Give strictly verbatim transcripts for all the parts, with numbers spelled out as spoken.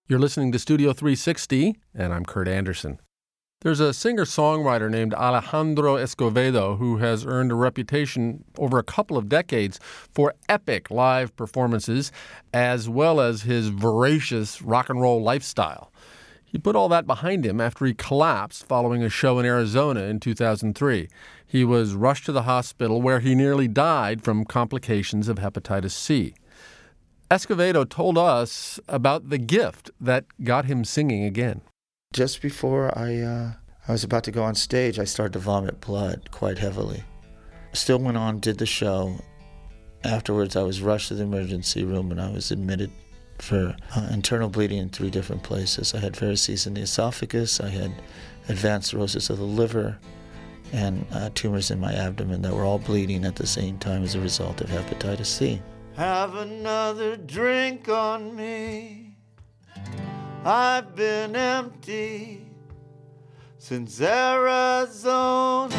You're listening to Studio three sixty, and I'm Kurt Anderson. There's a singer-songwriter named Alejandro Escovedo who has earned a reputation over a couple of decades for epic live performances, as well as his voracious rock and roll lifestyle. He put all that behind him after he collapsed following a show in Arizona in two thousand three. He was rushed to the hospital where he nearly died from complications of hepatitis C. Escovedo told us about the gift that got him singing again. Just before I uh, I was about to go on stage, I started to vomit blood quite heavily. Still went on, did the show. Afterwards, I was rushed to the emergency room and I was admitted for uh, internal bleeding in three different places. I had varices in the esophagus, I had advanced cirrhosis of the liver, and uh, tumors in my abdomen that were all bleeding at the same time as a result of hepatitis C. Have another drink on me. I've been empty since Arizona.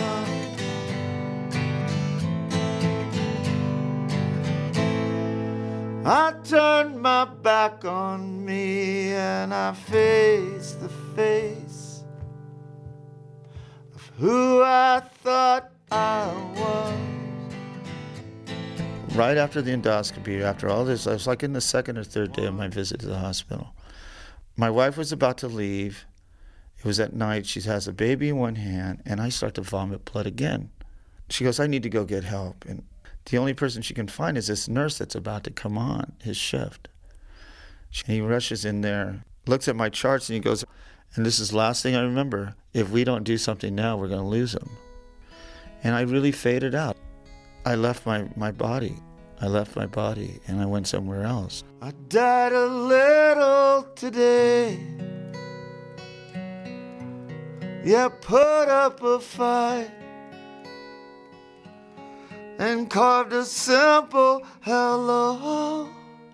I turned my back on me and I faced the face of who I thought I was. Right after the endoscopy, after all this, I was like in the second or third day of my visit to the hospital. My wife was about to leave. It was at night. She has a baby in one hand, and I start to vomit blood again. She goes, I need to go get help. And the only person she can find is this nurse that's about to come on his shift. He rushes in there, looks at my charts, and he goes, and this is the last thing I remember, if we don't do something now, we're going to lose him. And I really faded out. I left my, my body. I left my body and I went somewhere else. I died a little today. Yeah, put up a fight and carved a simple hello.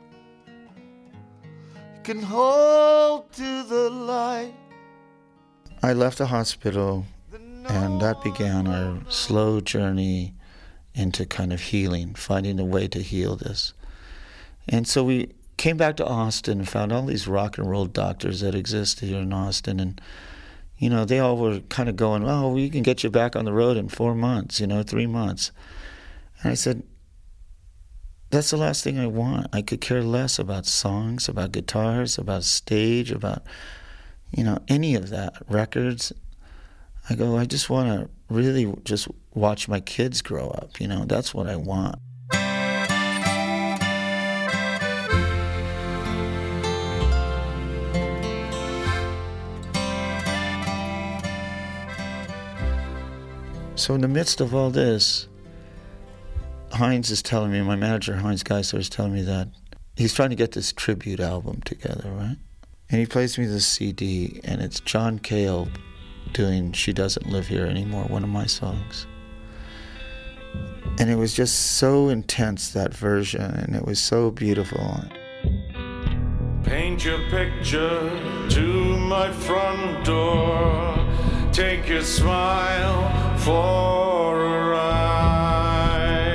You can hold to the light. I left the hospital and that began our slow journey into kind of healing, finding a way to heal this. And so we came back to Austin and found all these rock and roll doctors that exist here in Austin. And, you know, they all were kind of going, oh, we can get you back on the road in four months, you know, three months. And I said, that's the last thing I want. I could care less about songs, about guitars, about stage, about, you know, any of that, records. I go, I just want to really just watch my kids grow up, you know, that's what I want. So in the midst of all this, Hines is telling me, my manager, Hines Geisler, is telling me that he's trying to get this tribute album together, right? And he plays me this C D, and it's John Cale doing She Doesn't Live Here Anymore, one of my songs. And it was just so intense, that version, and it was so beautiful. Paint your picture to my front door. Take your smile for a ride.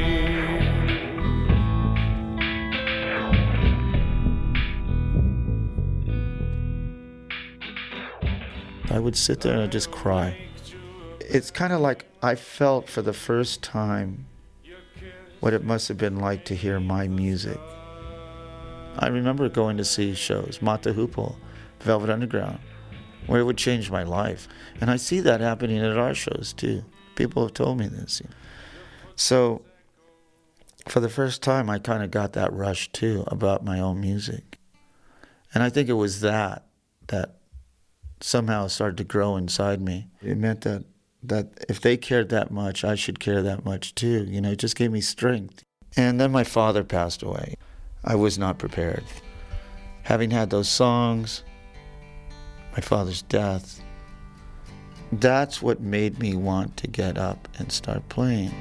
I would sit there and I'd just cry. It's kind of like I felt for the first time what it must have been like to hear my music. I remember going to see shows, Mott the Hoople, Velvet Underground, where it would change my life. And I see that happening at our shows too. People have told me this. So for the first time, I kind of got that rush too about my own music. And I think it was that that somehow started to grow inside me. It meant that that if they cared that much, I should care that much too. You know, it just gave me strength. And then my father passed away. I was not prepared. Having had those songs, my father's death, that's what made me want to get up and start playing.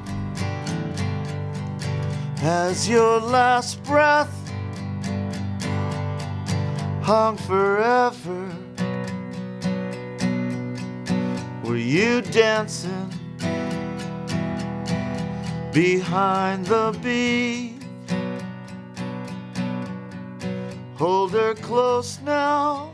As your last breath hung forever, were you dancing behind the beat, Hold her close now.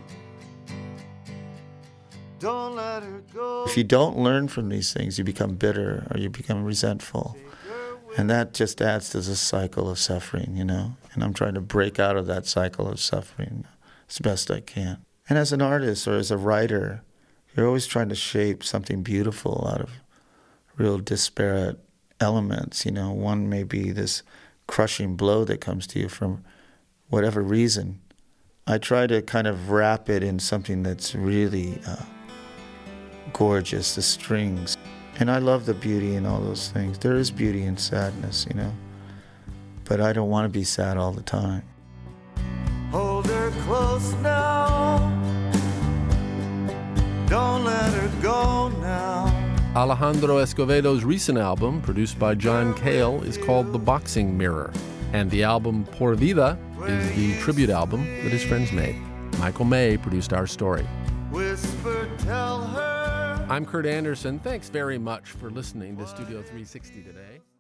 Don't let her go. If you don't learn from these things, you become bitter or you become resentful. And that just adds to the cycle of suffering, you know. And I'm trying to break out of that cycle of suffering as best I can. And as an artist or as a writer, you're always trying to shape something beautiful out of real disparate elements, you know. One may be this crushing blow that comes to you from whatever reason. I try to kind of wrap it in something that's really uh, gorgeous, the strings. And I love the beauty in all those things. There is beauty in sadness, you know. But I don't want to be sad all the time. Hold her close now. Don't let her go now. Alejandro Escovedo's recent album, produced by John Cale, is called The Boxing Mirror. And the album Por Vida is the tribute album that his friends made. Michael May produced our story. Whisper, tell her. I'm Kurt Anderson. Thanks very much for listening to Studio three sixty today.